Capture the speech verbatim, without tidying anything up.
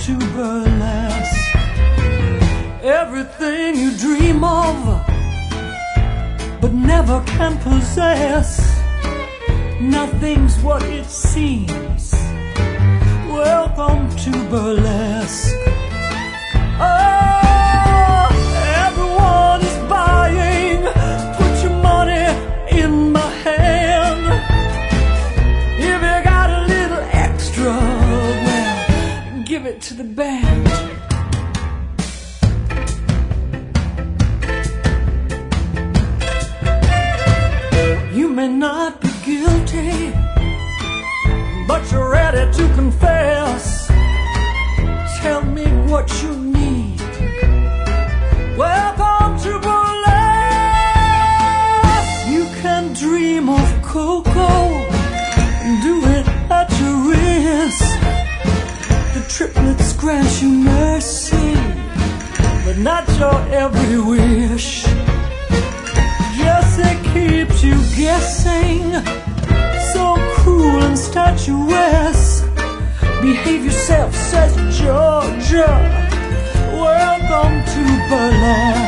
to burlesque. Everything you dream of but never can possess, nothing's what it seems. Welcome to burlesque. Oh, everyone is buying. Put your money in my hand. If you got a little extra, well, give it to the band. You may not be guilty, but you're ready to confess. Tell me what you need. Welcome to burlesque. You can dream of cocoa, do it at your risk. The triplets grant you mercy, but not your every wish. Yes, it keeps you guessing, so cruel and statuesque. Behave yourself, says Georgia. Welcome to burlesque.